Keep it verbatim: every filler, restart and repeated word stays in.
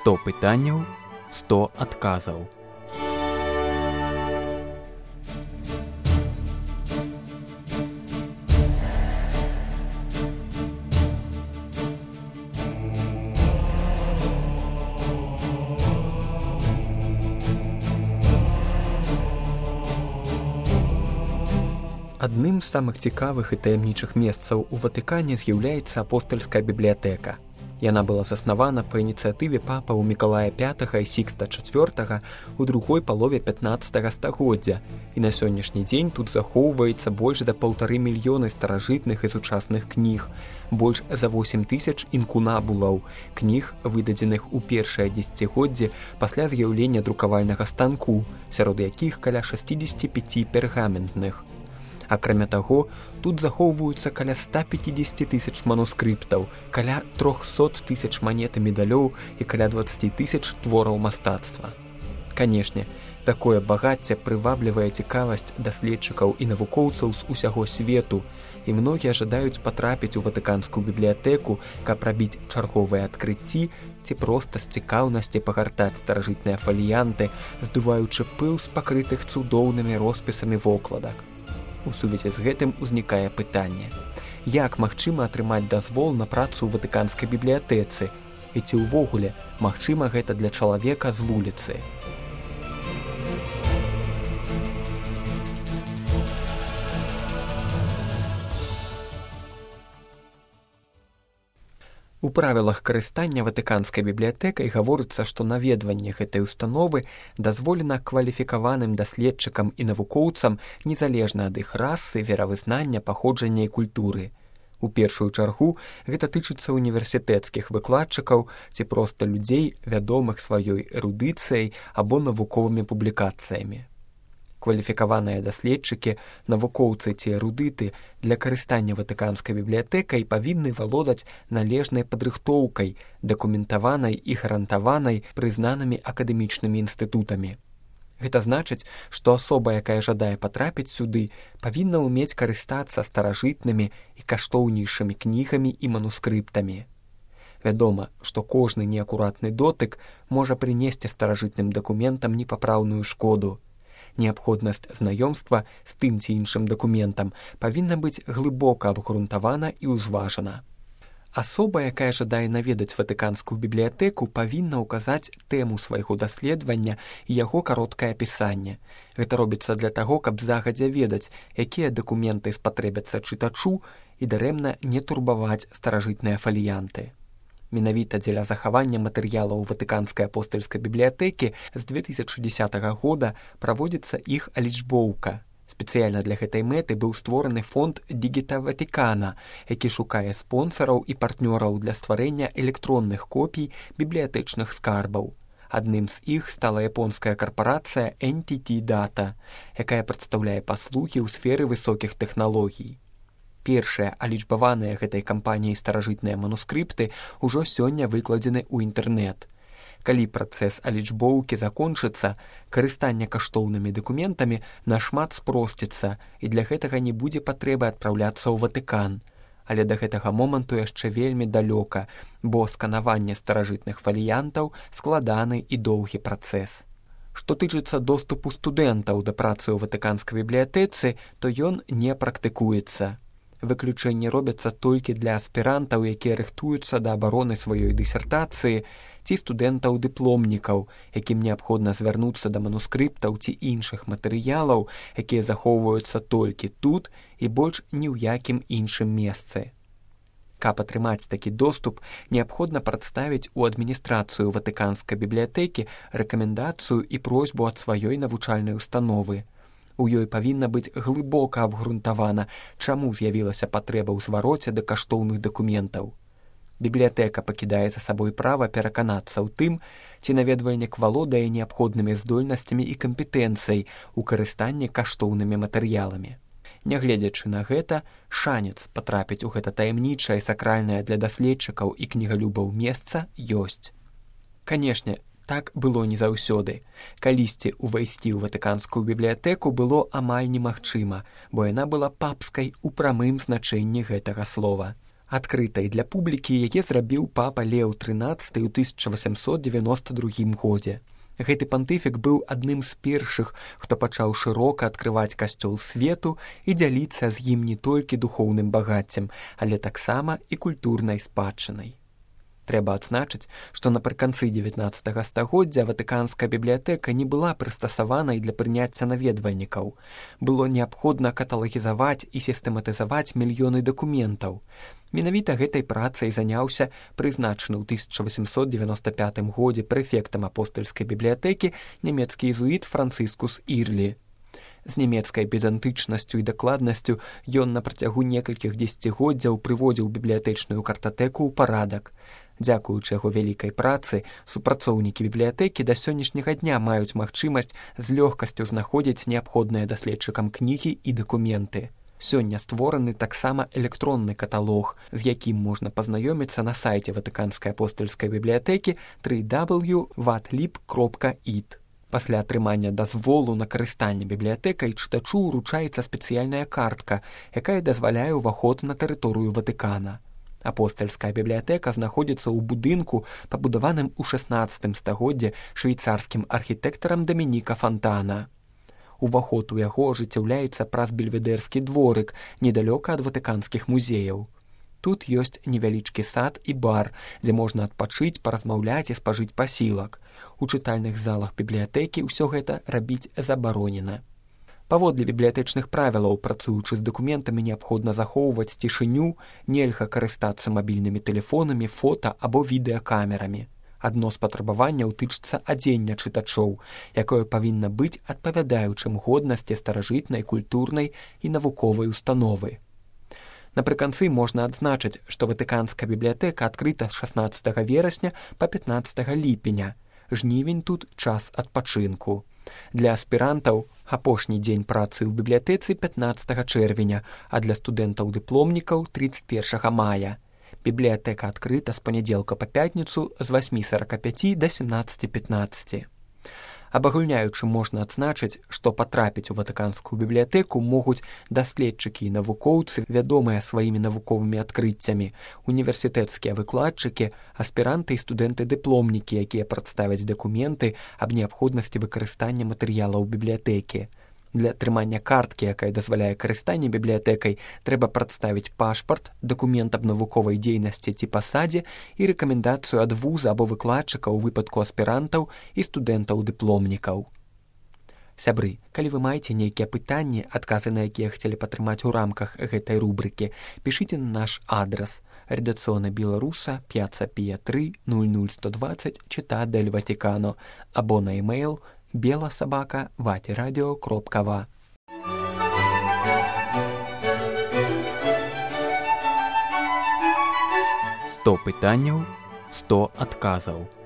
сто пытанняў, сто адказаў. Адным з самых цікавых і таямнічых месцаў у Ватыкане з'яўляецца апостальская бібліятэка. Яна была заснавана па ініцыятыве папаў Мікалая пятага і Сікста чацвёртага ў другой палове пятнаццатага стагоддзя, і на сённяшні дзень тут захоўваецца больш за паўтары мільёны старажытных і сучасных кніг, больш за восем тысяч інкунабулаў, кніг, выдадзеных у першае дзесяцігоддзе пасля з'яўлення друкавальнага станку, сярод якіх каля шэсцьдзесят пяць пергаментных. Акрамя таго, тут захоўваюцца каля ста пяцьдзесят тысяч манускрыптаў, каля триста тысяч манет і медалёў і каля двадцать тысяч твораў мастацтва. Канешне, такое багацце прываблівае цікавасць даследчыкаў і навукоўцаў з усяго свету, і многія жадаюць патрапіць у ватыканскую бібліятэку, каб рабіць чарговыя адкрыцці ці проста з цікаўнасці пагартаць старажытныя фаліянты, здуваючы пыл з пакрытых цудоўнымі роспісамі вокладак. У сувязі з гэтым узнікае пытанне: як магчыма атрымаць дазвол на працу ў ватыканскай бібліятэцы, і ці ўвогуле магчыма гэта для чалавека з вуліцы? У правілах карыстання ватыканскай бібліятэкай гаворыцца, што наведванне гэтай установы дазволена кваліфікаваным даследчыкам і навукоўцам незалежна ад іх расы, веравызнання, паходжання і культуры. У першую чаргу гэта тычыцца універсітэцкіх выкладчыкаў ці проста людзей, вядомых сваёй эрудыцыяй або навуковымі публікацыямі. Кваліфікаваныя даследчыкі, навукоўцы ці эрудыты для карыстання ватыканскай бібліятэкай павінны валодаць належнай падрыхтоўкай, дакументаванай і гарантаванай прызнанымі акадэмічнымі інстытутамі. Гэта значыць, што асоба, якая жадае патрапіць сюды, павінна ўмець карыстацца старажытнымі і каштоўнейшымі кнігамі і манускрыптамі. Вядома, што кожны неакуратны дотык можа прынесці старажытным дакументам непапраўную шкоду. Неабходнасць знаёмства з тым ці іншым дакументам павінна быць глыбока абгрунтавана і ўзважана. Асоба, якая жадае наведаць ватыканскую бібліятэку, павінна ўказаць тэму свайго даследавання і яго кароткае апісанне. Гэта робіцца для таго, каб загадзя ведаць, якія дакументы спатрэбяцца чытачу, і дарэмна не турбаваць старажытныя фаліянты. Менавіта дзеля захавання матэрыялаў ватыканскай апостальскай бібліятэкі з две тысячы дзесятага года праводзіцца іх алічбоўка. Спецыяльна для гэтай мэты быў створаны фонд Digita Vaticana, які шукае спонсараў і партнёраў для стварэння электронных копій бібліятэчных скарбаў. Адным з іх стала японская карпарацыя эн ті ті Data, якая прадстаўляе паслугі ў сферы высокіх тэхналогій. Першыя алічбаваныя гэтай кампаніяй старажытныя манускрыпты ўжо сёння выкладзены ў інтэрнэт. Калі працэс алічбоўкі закончыцца, карыстанне каштоўнымі дакументамі нашмат спросціцца, і для гэтага не будзе патрэбы адпраўляцца ў Ватыкан. Але да гэтага моманту яшчэ вельмі далёка, бо сканаванне старажытных фаліянтаў складаны і доўгі працэс. Што тычыцца доступу студэнтаў да працы ў ватыканскай бібліятэцы, то ён не практыкуецца. Выключэнні робяцца толькі для аспірантаў, якія рыхтуюцца да абароны сваёй дысертацыі, ці студэнтаў-дыпломнікаў, якім неабходна звярнуцца да манускрыптаў ці іншых матэрыялаў, якія захоўваюцца толькі тут і больш ні ў якім іншым месцы. Каб атрымаць такі доступ, неабходна прадставіць у адміністрацыю ватыканскай бібліятэкі рэкамендацыю і просьбу ад сваёй навучальнай установы. У ёй павінна быць глыбока абгрунтавана, чаму з'явілася патрэба ў звароце да каштоўных дакументаў. Бібліятэка пакідае за сабой права пераканацца ў тым, ці наведвальнік валодае неабходнымі здольнасцямі і кампетэнцыяй у карыстанні каштоўнымі матэрыяламі. Нягледзячы на гэта, шанец патрапіць у гэта таямнічае, сакральнае для даследчыкаў і кнігалюбаў месца ёсць. Канешне, так было не заўсёды. Калісьці ўвайсці ў ватыканскую бібліятэку было амаль немагчыма, бо яна была папскай у прамым значэнні гэтага слова. Адкрытай для публікі яе зрабіў папа Леў трынаццаты ў тысяча васямсот дзевяноста другім годзе. Гэты пантыфік быў адным з першых, хто пачаў шырока адкрываць касцёл свету і дзяліцца з ім не толькі духоўным багаццем, але таксама і культурнай спадчынай. Трэба адзначыць, што напрыканцы дзевятнаццатага стагоддзя Ватыканская бібліятэка не была прыстасаванай для прыняцця наведвальнікаў. Было неабходна каталагізаваць і сістэматызаваць мільёны дакументаў. Менавіта гэтай працай заняўся прызначаны ў тысяча васямсот дзевяноста пятым годзе прэфектам апостальскай бібліятэкі нямецкі езуіт Францыскус Ірлі. З нямецкай педантычнасцю і дакладнасцю ён на працягу некалькіх дзесяцігоддзяў прыводзіў бібліятэчную картатэку ў парадак. Дзякуючы яго вялікай працы, супрацоўнікі бібліятэкі да сённяшняга дня маюць магчымасць з лёгкасцю знаходзіць неабходныя даследчыкам кнігі і дакументы. Сёння створаны таксама электронны каталог, з якім можна пазнаёміцца на сайце Ватыканскай апостальскай бібліятэкі дабл ю дабл ю дабл ю крапка ватлиб крапка ит. Пасля атрымання дазволу на карыстанне бібліятэкай чытачу ўручаецца спецыяльная картка, якая дазваляе ўваход на тэрыторыю Ватыкана. Апостальская бібліятэка знаходзіцца ў будынку, пабудаваным у шаснаццатым стагоддзі швейцарскім архітэктарам Дамініка Фантана. Уваход у яго ажыццяўляецца праз бельведэрскі дворык, недалёка ад ватыканскіх музеяў. Тут ёсць невялічкі сад і бар, дзе можна адпачыць, паразмаўляць і спажыць пасілак. У чытальных залах бібліятэкі ўсё гэта рабіць забаронена. Паводле бібліятэчных правілаў, працуючы з дакументамі, неабходна захоўваць цішыню, нельга карыстацца мабільнымі тэлефонамі, фота або відэакамерамі. Адно з патрабаванняў тычыцца адзення чытачоў, якое павінна быць адпавядаючым годнасці старажытнай, культурнай і навуковай установы. Напрыканцы можна адзначыць, што Ватыканская бібліятэка адкрыта з шаснаццатага верасня па пятнаццатага ліпеня. Жнівень тут час адпачынку. Для аспірантаў апошні дзень працы ў бібліятэцы пятнаццатага чэрвеня, а для студэнтаў-дыпломнікаў трыццаць першага мая. Бібліятэка адкрыта з панядзелка па пятніцу з васьмі сарака пяці да сямнаццаці пятнаццаці. Абагульняючы можна адзначыць, што патрапіць у Ватыканскую бібліятэку могуць даследчыкі і навукоўцы, вядомыя сваімі навуковымі адкрыццямі, універсітэцкія выкладчыкі, аспіранты і студэнты-дыпломнікі, якія прадставяць дакументы аб неабходнасці выкарыстання матэрыялаў бібліятэкі. Для атрымання карткі, якая дазваляе карыстанне бібліятэкай, трэба прадставіць пашпарт, дакумент аб навуковай дзейнасці ці пасадзе і рэкамендацыю ад вуза або выкладчыка ў выпадку аспірантаў і студэнтаў-дыпломнікаў. Сябры, калі вы маеце нейкія пытанні, адказы на якія хацелі патрымаць у рамках гэтай рубрыкі, пішыце на наш адрас редакцыёна беларуса п'яцца пія тры нуль нуль сто двадцать Città del Vaticano або на e-mail бела сабака ватерадио кропка ва. сто пытанняў, сто адказаў.